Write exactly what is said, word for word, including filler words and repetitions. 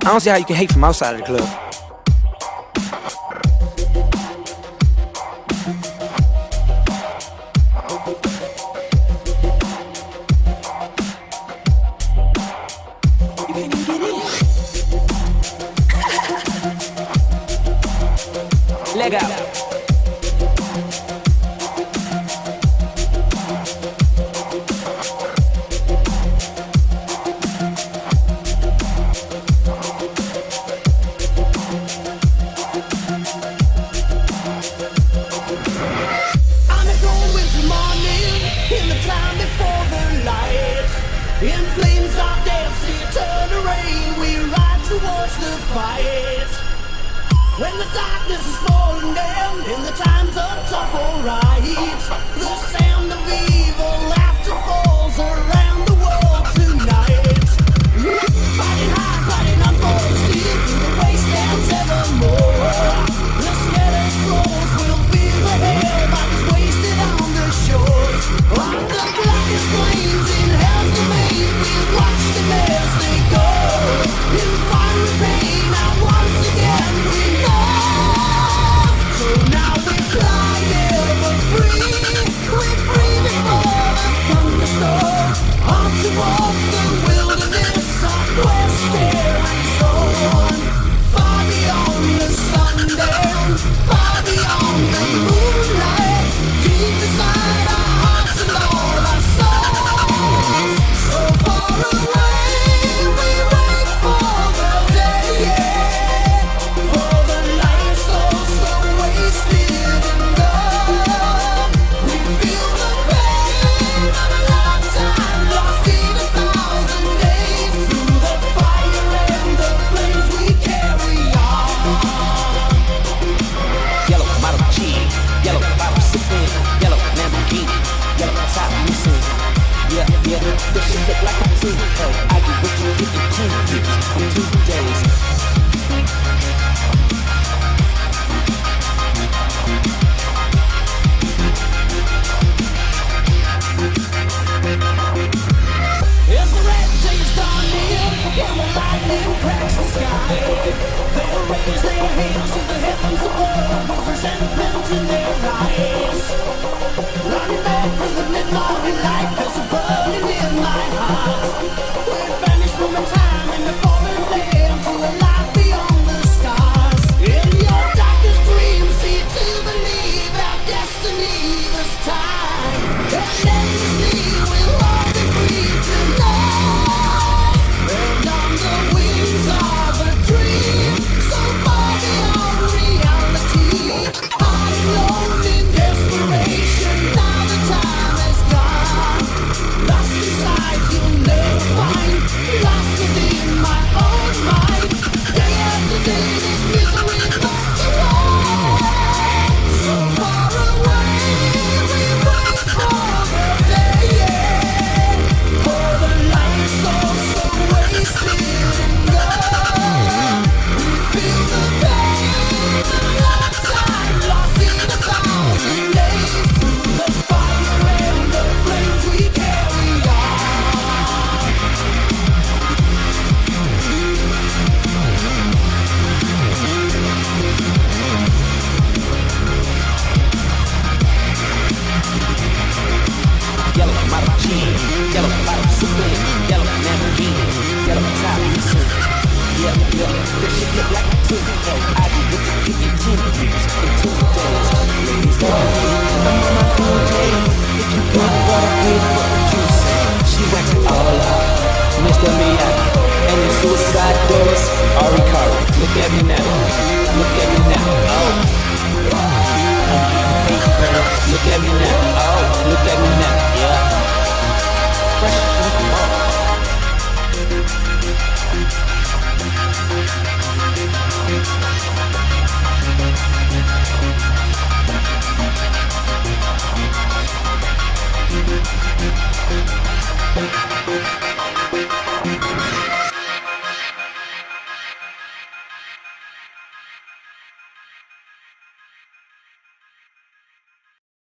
I don't see how you can hate from outside of the club. Leg out. In flames of death, see it turn to rain. We ride towards the fight. When the darkness is falling down and the times are tough, alright. The sound of evil laughter falls around the world tonight. Fighting hard, fighting on for the steel through the wastelands evermore. The scattered souls will feel the hell bodies wasted on the shores. On the blackest flames in hell's domain, we'll watch them as they go. In fiery pain, now once again we know. So now we fly ever free. We're free before the thunderstorm. On towards the wilderness, our quest carries on. Far beyond the sundown, far beyond the moonlight. Deep inside our hearts and all our souls. So far away, we wait for the day. For the light soul so wasted in love. We feel the pain of a lifetime lost in a thousand days. Through the fire and the flames we carry on. Yellow bottle cheese, yellow bottle sipping, yellow Lamborghini, yellow top missing. Yeah, yeah, this shit look like a two. Hey, I get what you get in ten weeks, in two days. As the red days dawn near, and the lightning cracks the sky, they'll raise their hands to the heavens above with resentment in their eyes. Running back through the mid-morning light, there's a burning in my heart. We're vanished from the time in the fallen land to a life beyond the stars. In your darkest dreams, see to believe our destiny this time. And endlessly we'll all be free tonight. And on the wings of a dream, so far beyond reality. I'm alone in desperation, now the time has gone. Lost inside, you'll never find. Lost within my own mind. Day after day, this misery must go on. So far away, we wait for the day. For the light soul so wasted in love. We feel the pain of a lifetime lost in a thousand days. Through the fire and the flames we carry on. Yellow bottle cheese, yellow bottle sipping, yellow Lamborghini, yellow top missing. Yeah, yeah, this shit look like a two. Hey, I get what you get in ten weeks, in two days. Ladies, go ahead, I'm on my cool day. If you got what I paid for, what you say? She wants it all up. Mister Miyagi and the suicide doors are Ricardo. Look at me now, look at me now. Oh.